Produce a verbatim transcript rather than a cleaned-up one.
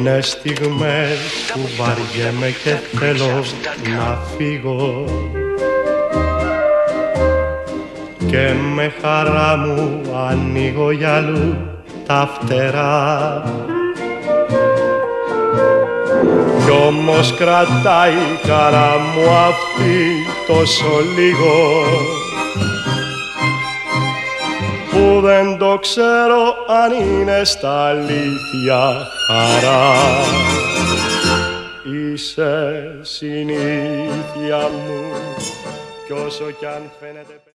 Είναι στιγμές που βαριέμαι και θέλω να φύγω και με χαρά μου ανοίγω για αλλού τα φτερά. Κι όμως κρατάει η χαρά μου αυτή τόσο λίγο που δεν το ξέρω αν είναι στα αλήθεια χαρά. Είσαι συνήθεια μου κι όσο κι αν φαίνεται